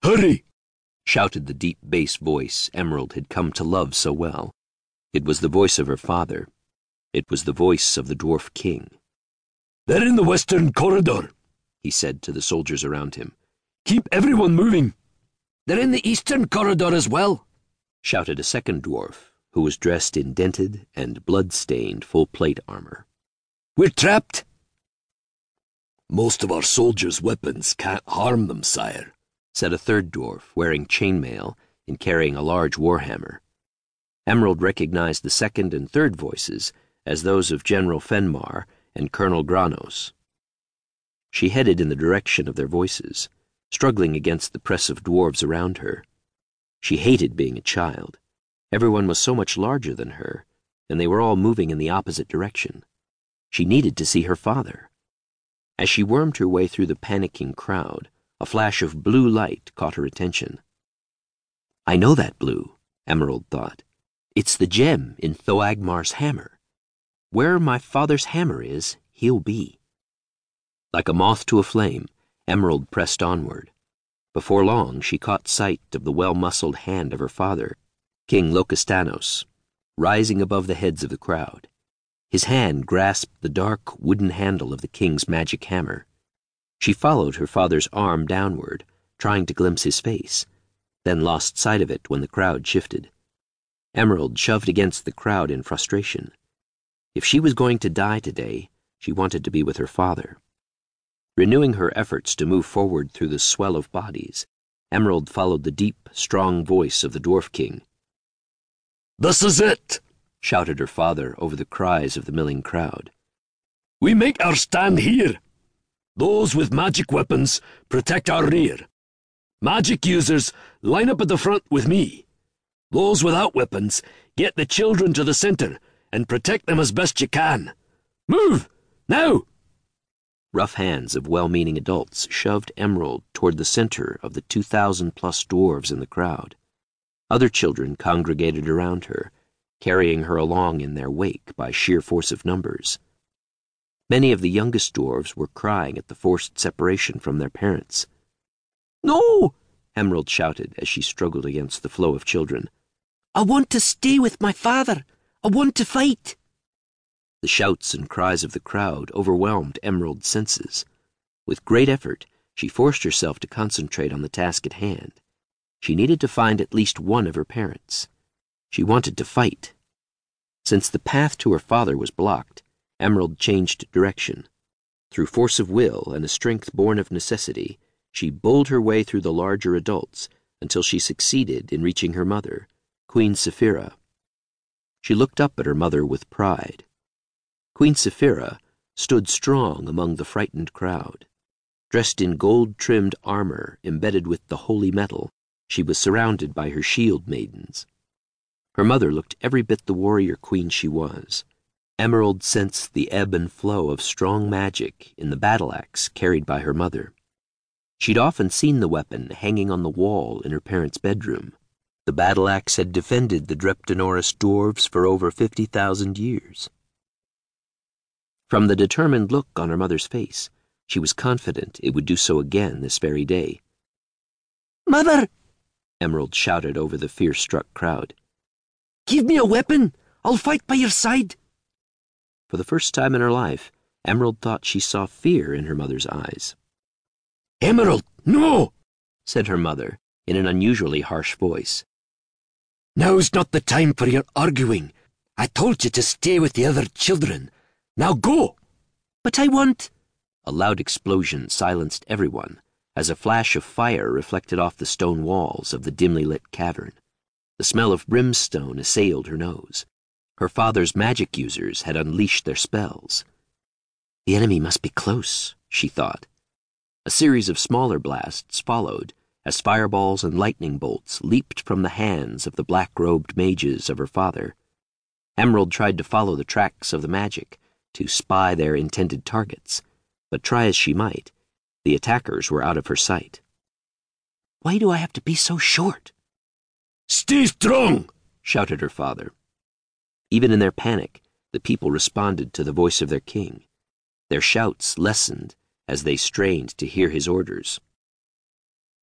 Hurry!" shouted the deep bass voice Emerald had come to love so well. It was the voice of her father. It was the voice of the Dwarf King. "They're in the western corridor," he said to the soldiers around him. "Keep everyone moving." "They're in the eastern corridor as well," shouted a second dwarf, who was dressed in dented and blood-stained full-plate armor. "We're trapped." "Most of our soldiers' weapons can't harm them, sire," said a third dwarf, wearing chainmail and carrying a large warhammer. Emerald recognized the second and third voices as those of General Fenmar and Colonel Granos. She headed in the direction of their voices, struggling against the press of dwarves around her. She hated being a child. Everyone was so much larger than her, and they were all moving in the opposite direction. She needed to see her father. As she wormed her way through the panicking crowd, a flash of blue light caught her attention. "I know that blue," Emerald thought. "It's the gem in Thoagmar's hammer. Where my father's hammer is, he'll be." Like a moth to a flame, Emerald pressed onward. Before long, she caught sight of the well-muscled hand of her father, King Locustanos, rising above the heads of the crowd. His hand grasped the dark wooden handle of the king's magic hammer. She followed her father's arm downward, trying to glimpse his face, then lost sight of it when the crowd shifted. Emerald shoved against the crowd in frustration. If she was going to die today, she wanted to be with her father. Renewing her efforts to move forward through the swell of bodies, Emerald followed the deep, strong voice of the Dwarf King. "This is it!" shouted her father over the cries of the milling crowd. "We make our stand here. Those with magic weapons protect our rear. Magic users line up at the front with me. Those without weapons get the children to the center and protect them as best you can. Move! Now!" Rough hands of well-meaning adults shoved Emerald toward the center of the 2,000-plus dwarves in the crowd. Other children congregated around her, carrying her along in their wake by sheer force of numbers. Many of the youngest dwarves were crying at the forced separation from their parents. "No!" Emerald shouted as she struggled against the flow of children. "I want to stay with my father. I want to fight." The shouts and cries of the crowd overwhelmed Emerald's senses. With great effort, she forced herself to concentrate on the task at hand. She needed to find at least one of her parents. She wanted to fight. Since the path to her father was blocked, Emerald changed direction. Through force of will and a strength born of necessity, she bowled her way through the larger adults until she succeeded in reaching her mother, Queen Saphira. She looked up at her mother with pride. Queen Saphira stood strong among the frightened crowd. Dressed in gold-trimmed armor embedded with the holy metal, she was surrounded by her shield maidens. Her mother looked every bit the warrior queen she was. Emerald sensed the ebb and flow of strong magic in the battle-axe carried by her mother. She'd often seen the weapon hanging on the wall in her parents' bedroom. The battle-axe had defended the Dreptanoris dwarves for over 50,000 years. From the determined look on her mother's face, she was confident it would do so again this very day. "Mother!" Emerald shouted over the fear-struck crowd. "Give me a weapon. I'll fight by your side." For the first time in her life, Emerald thought she saw fear in her mother's eyes. "Emerald, no!" said her mother in an unusually harsh voice. "Now's not the time for your arguing. I told you to stay with the other children. Now go!" "But I want—" A loud explosion silenced everyone as a flash of fire reflected off the stone walls of the dimly lit cavern. The smell of brimstone assailed her nose. Her father's magic users had unleashed their spells. The enemy must be close, she thought. A series of smaller blasts followed as fireballs and lightning bolts leaped from the hands of the black-robed mages of her father. Emerald tried to follow the tracks of the magic, to spy their intended targets, but try as she might, the attackers were out of her sight. "Why do I have to be so short?" "Stay strong!" shouted her father. Even in their panic, the people responded to the voice of their king. Their shouts lessened as they strained to hear his orders.